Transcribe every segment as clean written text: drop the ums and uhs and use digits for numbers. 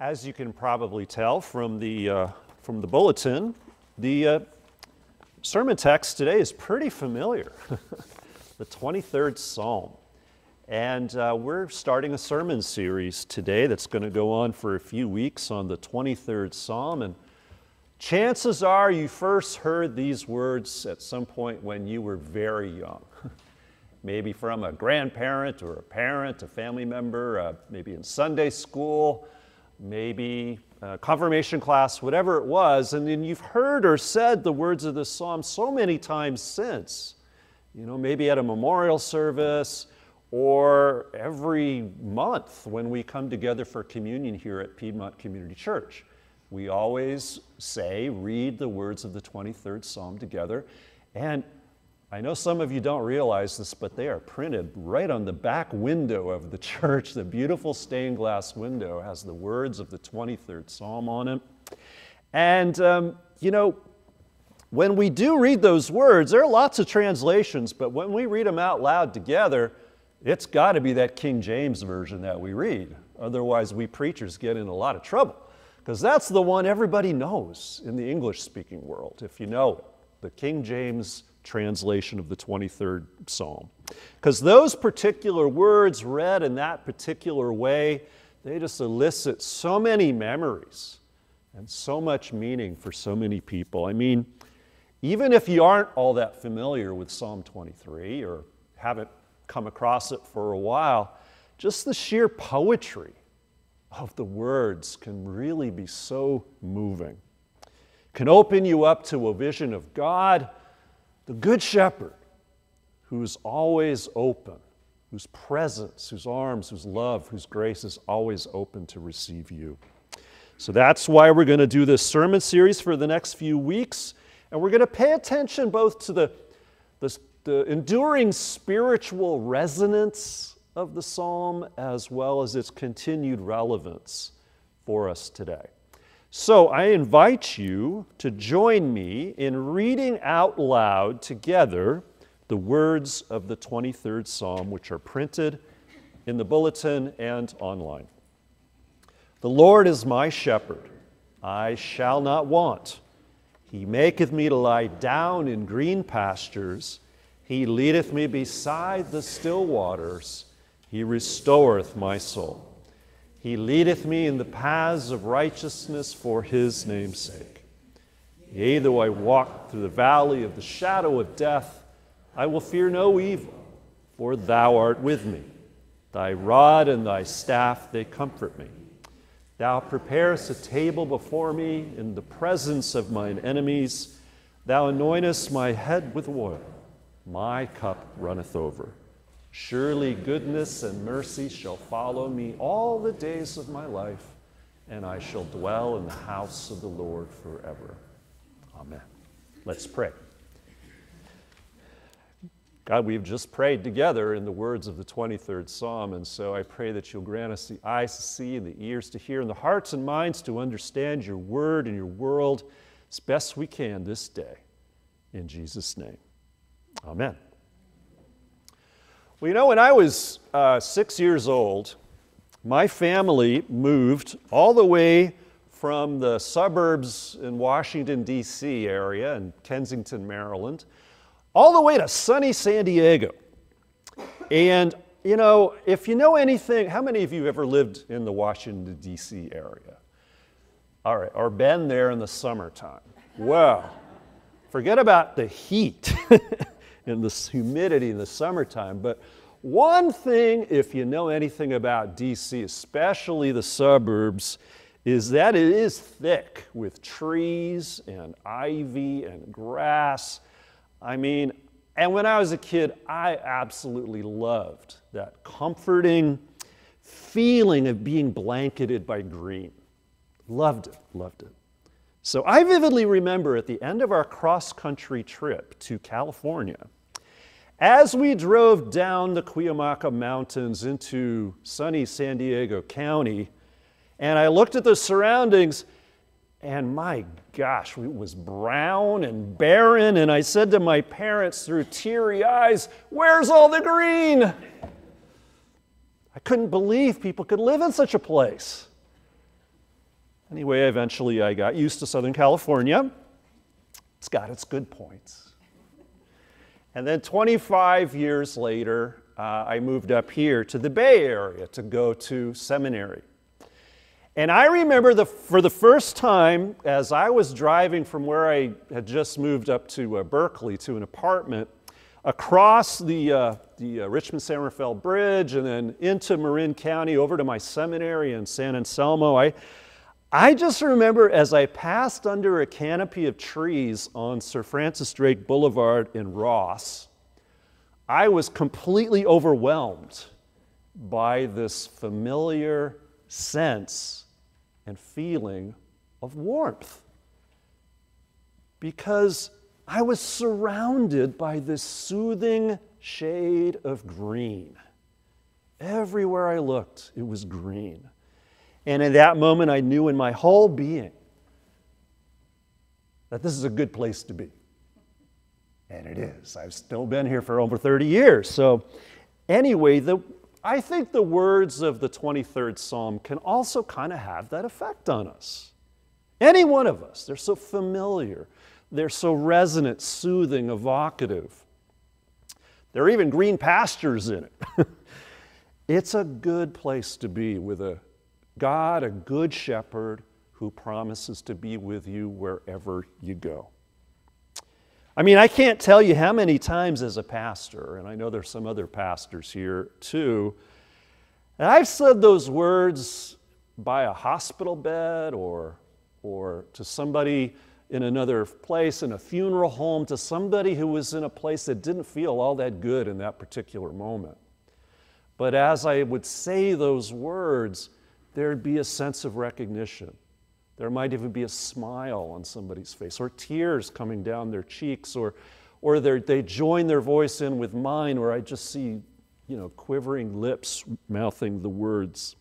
As you can probably tell from the bulletin, the sermon text today is pretty familiar, the 23rd Psalm. And we're starting a sermon series today that's going to go on for a few weeks on the 23rd Psalm. And chances are you first heard these words at some point when you were very young. Maybe from a grandparent or a parent, a family member, maybe in Sunday school, maybe confirmation class, whatever it was. And then you've heard or said the words of this psalm so many times since. You know, maybe at a memorial service or every month when we come together for communion here at Piedmont Community Church. We always read the words of the 23rd Psalm together. And I know some of you don't realize this, but they are printed right on the back window of the church. The beautiful stained glass window has the words of the 23rd Psalm on it. And, when we do read those words, there are lots of translations, but when we read them out loud together, it's got to be that King James version that we read. Otherwise, we preachers get in a lot of trouble, because that's the one everybody knows in the English-speaking world, if you know it, the King James translation of the 23rd Psalm. Because those particular words read in that particular way, they just elicit so many memories and so much meaning for so many people. I mean, even if you aren't all that familiar with Psalm 23 or haven't come across it for a while, just the sheer poetry of the words can really be so moving. Can open you up to a vision of God, the Good Shepherd, who's always open, whose presence, whose arms, whose love, whose grace is always open to receive you. So that's why we're going to do this sermon series for the next few weeks, and we're going to pay attention both to the enduring spiritual resonance of the psalm as well as its continued relevance for us today. So I invite you to join me in reading out loud together the words of the 23rd Psalm, which are printed in the bulletin and online. The Lord is my shepherd, I shall not want. He maketh me to lie down in green pastures. He leadeth me beside the still waters. He restoreth my soul. He leadeth me in the paths of righteousness for his name's sake. Yea, though I walk through the valley of the shadow of death, I will fear no evil, for thou art with me. Thy rod and thy staff, they comfort me. Thou preparest a table before me in the presence of mine enemies. Thou anointest my head with oil. My cup runneth over. Surely goodness and mercy shall follow me all the days of my life, and I shall dwell in the house of the Lord forever. Amen. Let's pray. God, we've just prayed together in the words of the 23rd Psalm, and so I pray that you'll grant us the eyes to see and the ears to hear and the hearts and minds to understand your word and your world as best we can this day. In Jesus' name, amen. Well, when I was 6 years old, my family moved all the way from the suburbs in Washington, D.C. area in Kensington, Maryland, all the way to sunny San Diego. And, if you know anything, how many of you ever lived in the Washington, D.C. area? All right, or been there in the summertime? Well, forget about the heat and the humidity in the summertime, but one thing, if you know anything about D.C., especially the suburbs, is that it is thick with trees and ivy and grass. And when I was a kid, I absolutely loved that comforting feeling of being blanketed by green. Loved it. So I vividly remember at the end of our cross-country trip to California, as we drove down the Cuyamaca Mountains into sunny San Diego County, and I looked at the surroundings, and my gosh, it was brown and barren, and I said to my parents through teary eyes, "Where's all the green?" I couldn't believe people could live in such a place. Anyway, eventually I got used to Southern California. It's got its good points. And then 25 years later, I moved up here to the Bay Area to go to seminary. And I remember for the first time, as I was driving from where I had just moved up to Berkeley to an apartment, across the Richmond-San Rafael Bridge and then into Marin County over to my seminary in San Anselmo, I just remember as I passed under a canopy of trees on Sir Francis Drake Boulevard in Ross, I was completely overwhelmed by this familiar sense and feeling of warmth, because I was surrounded by this soothing shade of green. Everywhere I looked, it was green. And in that moment, I knew in my whole being that this is a good place to be. And it is. I've still been here for over 30 years. So anyway, I think the words of the 23rd Psalm can also kind of have that effect on us. Any one of us. They're so familiar. They're so resonant, soothing, evocative. There are even green pastures in it. It's a good place to be with a God, a good shepherd who promises to be with you wherever you go. I mean, I can't tell you how many times as a pastor, and I know there's some other pastors here too, and I've said those words by a hospital bed or to somebody in another place, in a funeral home, to somebody who was in a place that didn't feel all that good in that particular moment. But as I would say those words, there'd be a sense of recognition. There might even be a smile on somebody's face, or tears coming down their cheeks, or they join their voice in with mine, or I just see, quivering lips mouthing the words.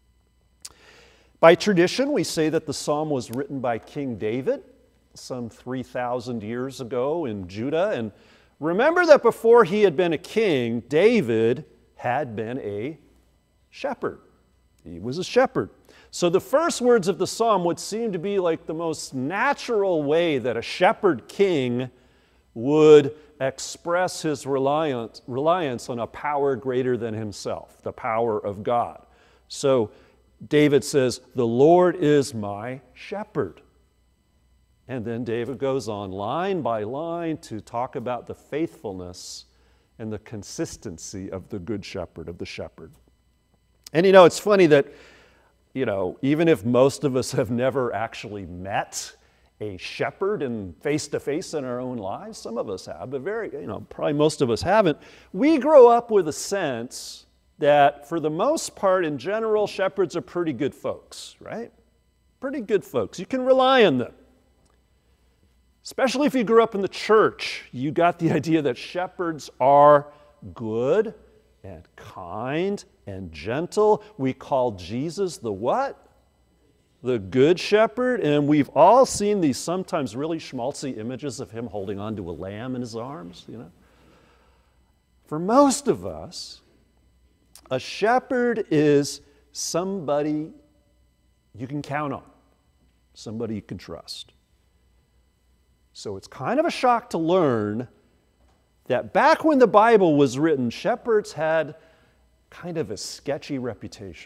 By tradition, we say that the psalm was written by King David some 3,000 years ago in Judah. And remember that before he had been a king, David had been a shepherd. He was a shepherd. So the first words of the psalm would seem to be like the most natural way that a shepherd king would express his reliance on a power greater than himself, the power of God. So David says, "The Lord is my shepherd." And then David goes on line by line to talk about the faithfulness and the consistency of the good shepherd, of the shepherd. And it's funny that, even if most of us have never actually met a shepherd and face-to-face in our own lives, some of us have, but probably most of us haven't, we grow up with a sense that for the most part, in general, shepherds are pretty good folks, right? Pretty good folks. You can rely on them. Especially if you grew up in the church, you got the idea that shepherds are good and kind and gentle. We call Jesus the what? The good shepherd. And we've all seen these sometimes really schmaltzy images of him holding onto a lamb in his arms, For most of us, a shepherd is somebody you can count on, somebody you can trust. So it's kind of a shock to learn that back when the Bible was written, shepherds had kind of a sketchy reputation.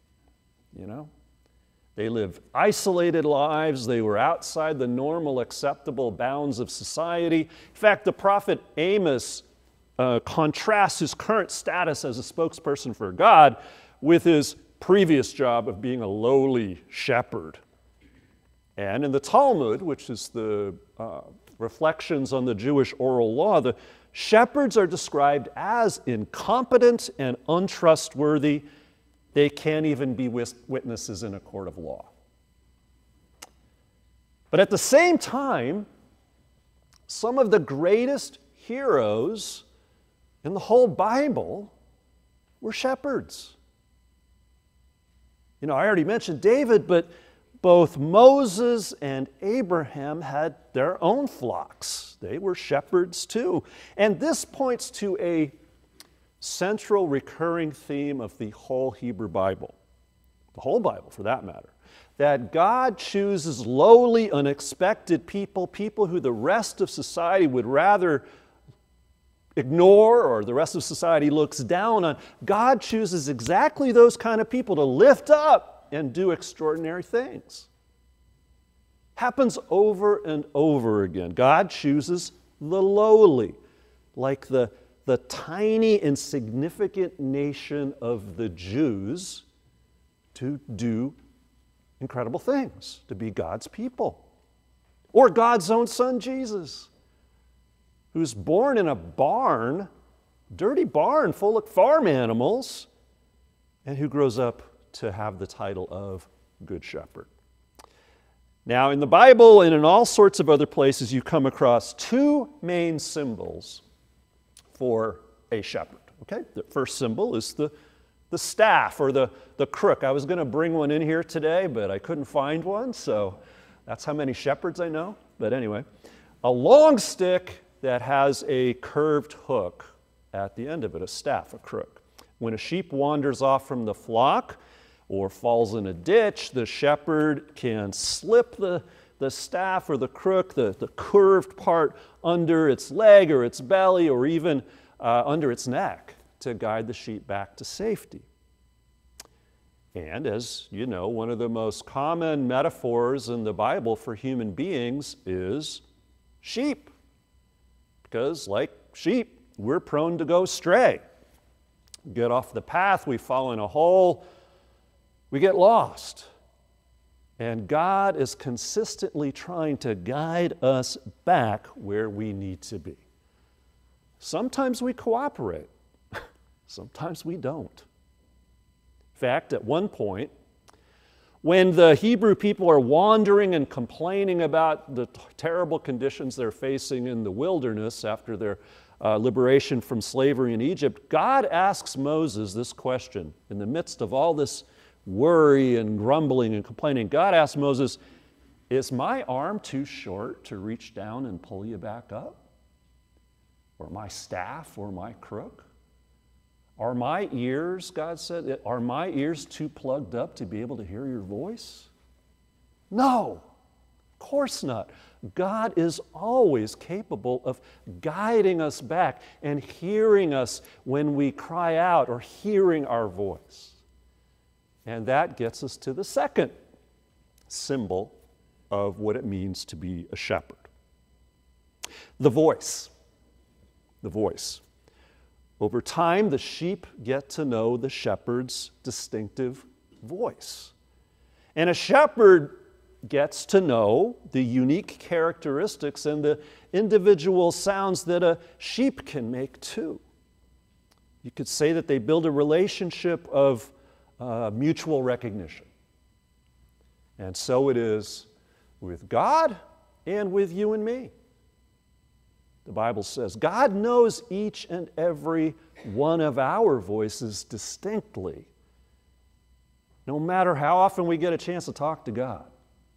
They lived isolated lives. They were outside the normal acceptable bounds of society. In fact, the prophet Amos contrasts his current status as a spokesperson for God with his previous job of being a lowly shepherd. And in the Talmud, which is the reflections on the Jewish oral law, the shepherds are described as incompetent and untrustworthy. They can't even be witnesses in a court of law. But at the same time, some of the greatest heroes in the whole Bible were shepherds. I already mentioned David, but both Moses and Abraham had their own flocks. They were shepherds too. And this points to a central recurring theme of the whole Hebrew Bible, the whole Bible for that matter. that God chooses lowly, unexpected people, people who the rest of society would rather ignore or the rest of society looks down on. God chooses exactly those kind of people to lift up and do extraordinary things. Happens over and over again. God chooses the lowly, like the tiny, insignificant nation of the Jews, to do incredible things, to be God's people. Or God's own son, Jesus, who's born in a barn, dirty barn full of farm animals, and who grows up to have the title of Good Shepherd. Now, in the Bible and in all sorts of other places, you come across two main symbols for a shepherd. Okay? The first symbol is the staff or the crook. I was going to bring one in here today, but I couldn't find one, so that's how many shepherds I know. But anyway, a long stick that has a curved hook at the end of it, a staff, a crook. When a sheep wanders off from the flock or falls in a ditch, the shepherd can slip the staff or the crook, the curved part, under its leg or its belly or even under its neck to guide the sheep back to safety. And as you know, one of the most common metaphors in the Bible for human beings is sheep. Because like sheep, we're prone to go astray. Get off the path, we fall in a hole, we get lost. And God is consistently trying to guide us back where we need to be. Sometimes we cooperate, sometimes we don't. In fact, at one point, when the Hebrew people are wandering and complaining about the terrible conditions they're facing in the wilderness after their liberation from slavery in Egypt, God asks Moses this question. In the midst of all this worry and grumbling and complaining, God asks Moses, "Is my arm too short to reach down and pull you back up? Or my staff or my crook? Are my ears," God said, "are my ears too plugged up to be able to hear your voice?" No, of course not. God is always capable of guiding us back and hearing us when we cry out or hearing our voice. And that gets us to the second symbol of what it means to be a shepherd. The voice. The voice. Over time, the sheep get to know the shepherd's distinctive voice. And a shepherd gets to know the unique characteristics and the individual sounds that a sheep can make too. You could say that they build a relationship of mutual recognition. And so it is with God and with you and me. The Bible says God knows each and every one of our voices distinctly, no matter how often we get a chance to talk to God.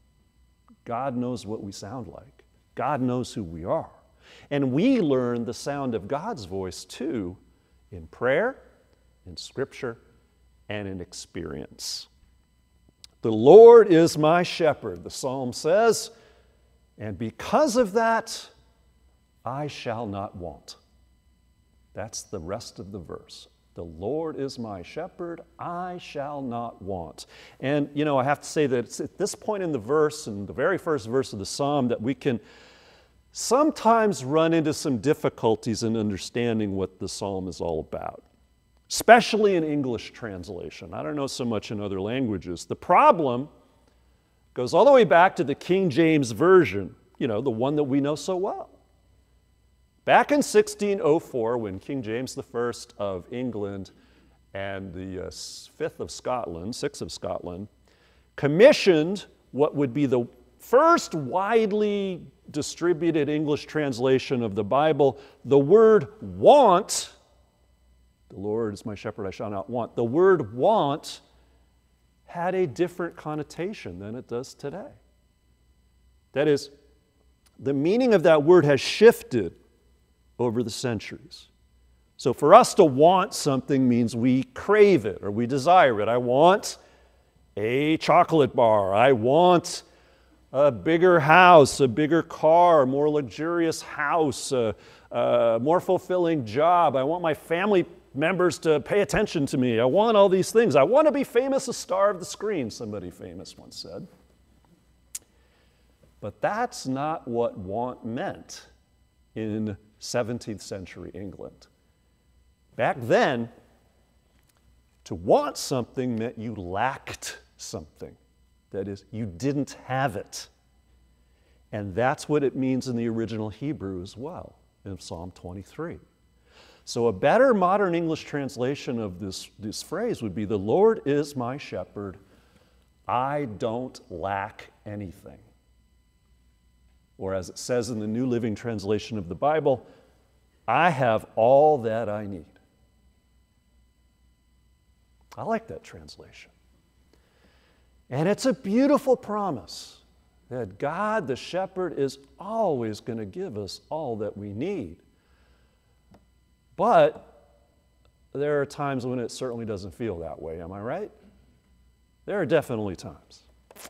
God knows what we sound like. God knows who we are. And we learn the sound of God's voice too in prayer, in Scripture, and in experience. The Lord is my shepherd, the psalm says, and because of that, I shall not want. That's the rest of the verse. The Lord is my shepherd, I shall not want. And, you know, I have to say that it's at this point in the verse, in the very first verse of the psalm, that we can sometimes run into some difficulties in understanding what the psalm is all about, especially in English translation. I don't know so much in other languages. The problem goes all the way back to the King James Version, you know, the one that we know so well. Back in 1604, when King James I of England and the 6th of Scotland, commissioned what would be the first widely distributed English translation of the Bible, the word want, the Lord is my shepherd, I shall not want. The word want had a different connotation than it does today. That is, the meaning of that word has shifted over the centuries. So for us to want something means we crave it or we desire it. I want a chocolate bar. I want a bigger house, a bigger car, a more luxurious house, a more fulfilling job. I want my family members to pay attention to me. I want all these things. I want to be famous, a star of the screen, somebody famous once said. But that's not what want meant in 17th century England. Back then, to want something meant you lacked something. That is, you didn't have it. And that's what it means in the original Hebrew as well, in Psalm 23. So a better modern English translation of this phrase would be, the Lord is my shepherd, I don't lack anything. Or as it says in the New Living Translation of the Bible, I have all that I need. I like that translation. And it's a beautiful promise that God, the shepherd, is always going to give us all that we need. But there are times when it certainly doesn't feel that way, am I right? There are definitely times.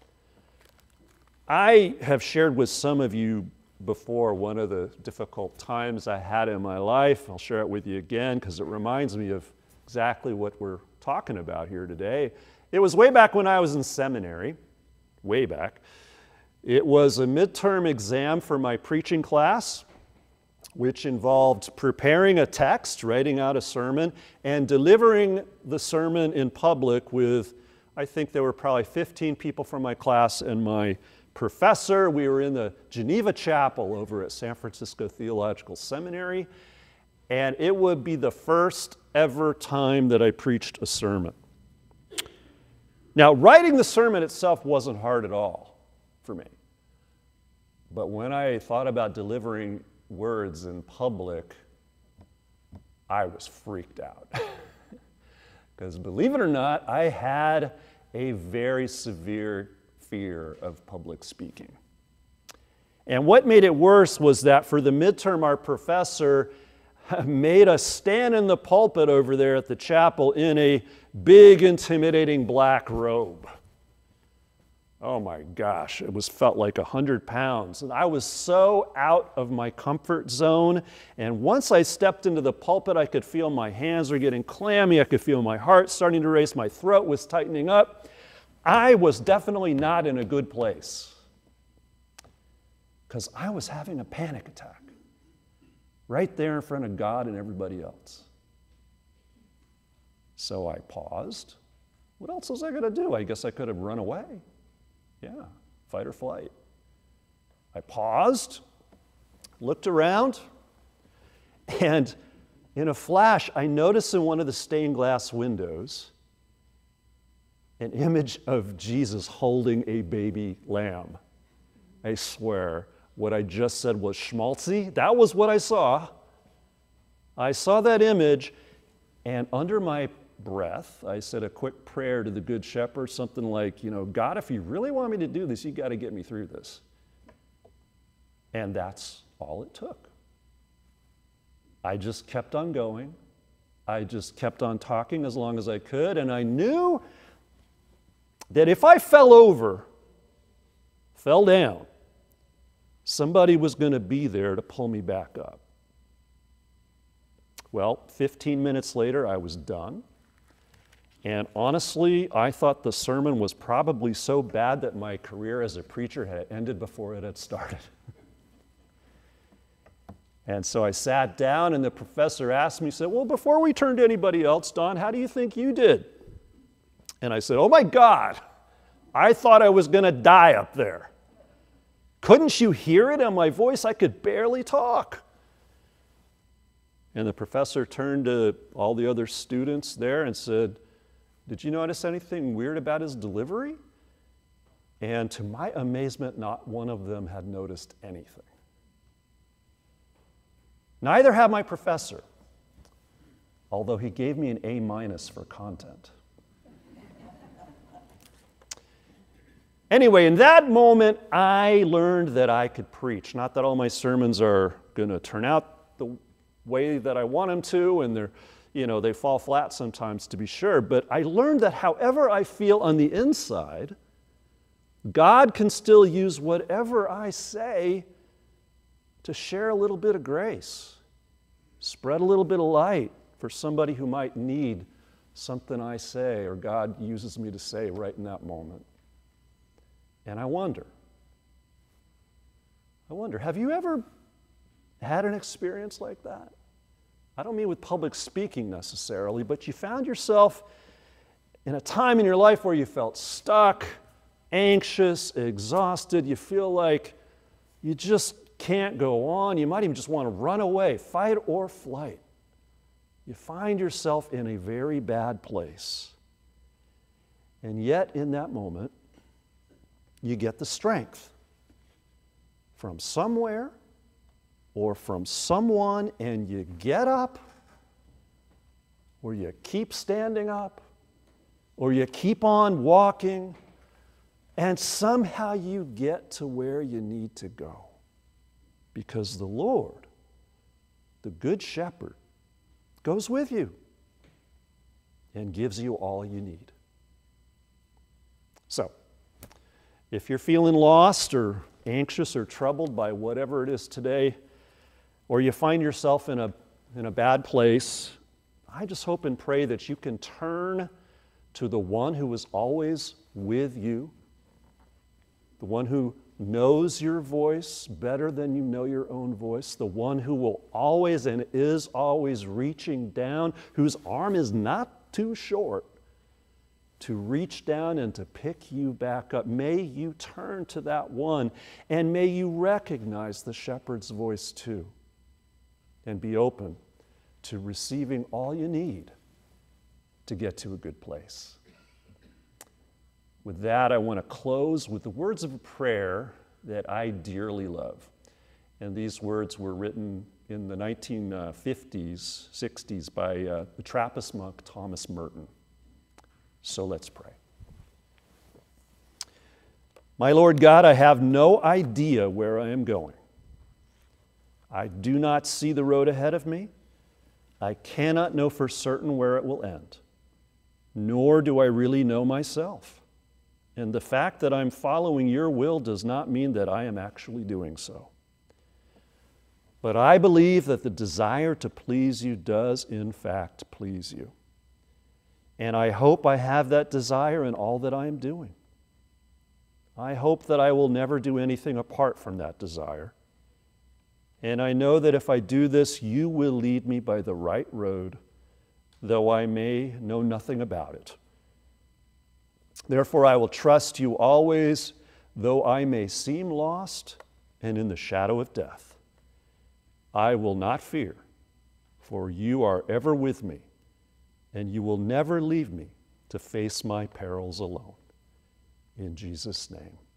I have shared with some of you before one of the difficult times I had in my life. I'll share it with you again because it reminds me of exactly what we're talking about here today. It was way back when I was in seminary, way back. It was a midterm exam for my preaching class, which involved preparing a text, writing out a sermon, and delivering the sermon in public with, I think there were probably 15 people from my class and my professor. We were in the Geneva Chapel over at San Francisco Theological Seminary, and it would be the first ever time that I preached a sermon. Now, writing the sermon itself wasn't hard at all for me. But when I thought about delivering words in public, I was freaked out. Because believe it or not, I had a very severe fear of public speaking. And what made it worse was that for the midterm, our professor made us stand in the pulpit over there at the chapel in a big, intimidating black robe. Oh my gosh, it felt like 100 pounds. And I was so out of my comfort zone. And once I stepped into the pulpit, I could feel my hands were getting clammy. I could feel my heart starting to race. My throat was tightening up. I was definitely not in a good place because I was having a panic attack right there in front of God and everybody else. So I paused. What else was I going to do? I guess I could have run away. Yeah, fight or flight. I paused, looked around, and in a flash, I noticed in one of the stained glass windows an image of Jesus holding a baby lamb. I swear, what I just said was schmaltzy. That was what I saw. I saw that image, and under my breath, I said a quick prayer to the Good Shepherd, something like, God, if you really want me to do this, you got to get me through this. And that's all it took. I just kept on going. I just kept on talking as long as I could, and I knew that if I fell down, somebody was going to be there to pull me back up. Well, 15 minutes later, I was done. And honestly, I thought the sermon was probably so bad that my career as a preacher had ended before it had started. And so I sat down, and the professor asked me, he said, well, before we turn to anybody else, Don, how do you think you did? And I said, oh my God, I thought I was going to die up there. Couldn't you hear it in my voice? I could barely talk. And the professor turned to all the other students there and said, did you notice anything weird about his delivery? And to my amazement, not one of them had noticed anything. Neither had my professor, although he gave me an A- for content. Anyway, in that moment, I learned that I could preach. Not that all my sermons are going to turn out the way that I want them to, and they're they fall flat sometimes, to be sure. But I learned that however I feel on the inside, God can still use whatever I say to share a little bit of grace, spread a little bit of light for somebody who might need something I say or God uses me to say right in that moment. And I wonder, have you ever had an experience like that? I don't mean with public speaking necessarily, but you found yourself in a time in your life where you felt stuck, anxious, exhausted. You feel like you just can't go on. You might even just want to run away, fight or flight. You find yourself in a very bad place. And yet, in that moment, you get the strength from somewhere or from someone, and you get up, or you keep standing up, or you keep on walking, and somehow you get to where you need to go. Because the Lord, the Good Shepherd, goes with you and gives you all you need. So, if you're feeling lost or anxious or troubled by whatever it is today, or you find yourself in a bad place, I just hope and pray that you can turn to the one who is always with you, the one who knows your voice better than you know your own voice, the one who will always and is always reaching down, whose arm is not too short to reach down and to pick you back up. May you turn to that one, and may you recognize the shepherd's voice too, and be open to receiving all you need to get to a good place. With that, I want to close with the words of a prayer that I dearly love. And these words were written in the 1950s, 60s by the Trappist monk Thomas Merton. So let's pray. My Lord God, I have no idea where I am going. I do not see the road ahead of me. I cannot know for certain where it will end, nor do I really know myself. And the fact that I'm following your will does not mean that I am actually doing so. But I believe that the desire to please you does, in fact, please you. And I hope I have that desire in all that I am doing. I hope that I will never do anything apart from that desire. And I know that if I do this, you will lead me by the right road, though I may know nothing about it. Therefore, I will trust you always, though I may seem lost and in the shadow of death. I will not fear, for you are ever with me, and you will never leave me to face my perils alone. In Jesus' name.